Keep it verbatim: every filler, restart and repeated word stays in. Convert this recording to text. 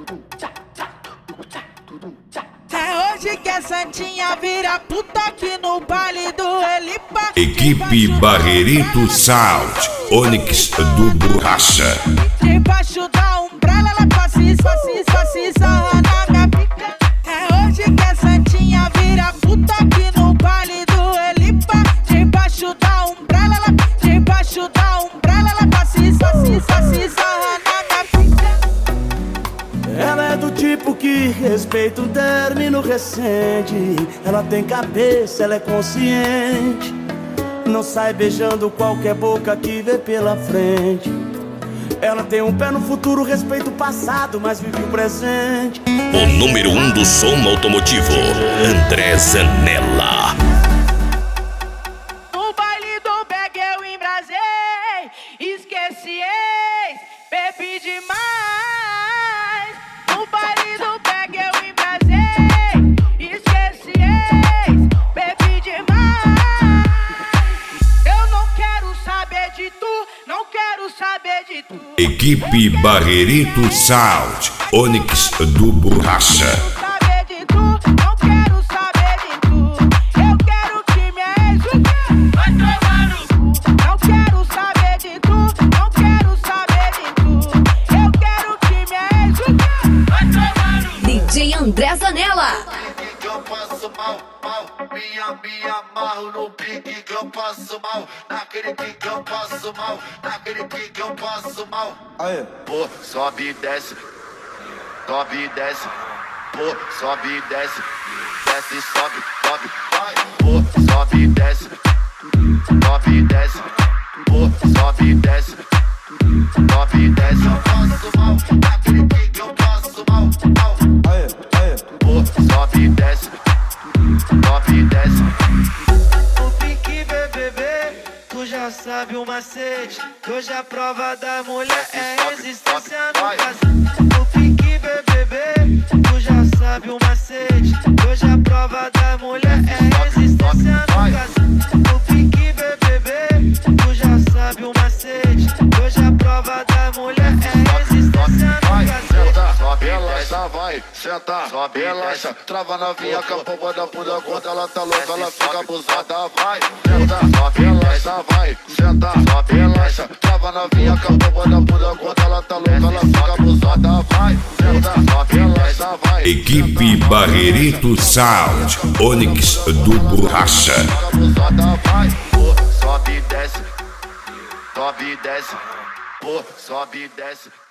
É hoje que a Santinha vira puta aqui no baile do Elipa. Equipe Barreirito Sound, Onyx do Borracha. Debaixo da umbrella ela passa e passa, passa e sarra na minha pica. É hoje que a Santinha vira puta aqui no baile do Elipa. Debaixo da umbrella ela, debaixo da umbrella ela passa e passa, passa e sarra na minha pica. Ela é do tipo que respeita um término recente. Ela tem cabeça, ela é consciente. Não sai beijando qualquer boca que vê pela frente. Ela tem um pé no futuro, respeita o passado, mas vive o presente. O número um do som automotivo, André Zanella. No baile do Bag eu embrasei, esqueci ex, bebi demais. No baile do Bag eu embrasei, esqueci ex, bebi demais. Eu não quero saber de tu, não quero saber de tu. Equipe Barreirito Sound, Onyx do Borracha. Saber de tu, não quero saber de tu. Eu quero que me ex vai tomar no cu. Não quero saber de tu, não quero saber de tu. Eu quero que me ex vai tomar no cu. D J André Zanella. Que eu passo mal, mal, minha, me amarro no pique que eu passo mal, naquele pique que eu passo mal, naquele pique que eu passo mal. Aê. Pô, sobe e desce, sobe e desce, pô, sobe e desce, desce e sobe, sobe, vai. Pô, sobe e desce, sobe e desce, pô, sobe e desce, sobe e desce. Eu passo mal, naquele pique que eu passo mal, mal. Aê, aê. Pô, sobe e desce, sobe e desce. O pique B B B, tu já sabe o macete. Que hoje a prova da mulher é resistência no caso. O pique B B B, tu já sabe o macete. Que hoje a prova da mulher é resistência no caso. O pique B B B, tu já sabe o macete. Que hoje a prova da mulher é resistência no caso. Sobe, relaxa, vai, senta, sobe, relaxa. Trava novinha com a pomba da bunda. Quando ela tá louca, ela fica abusada, vai. Senta, sobe, relaxa, vai, senta, sobe, relaxa. Trava novinha com a pomba da bunda. Quando ela tá louca, ela fica abusada, vai. Senta, sobe, relaxa, vai. Equipe Barreirito Sound, Onyx do Borracha. Fica abusada, vai. Pô, sobe e desce, sobe e desce, pô, sobe e desce.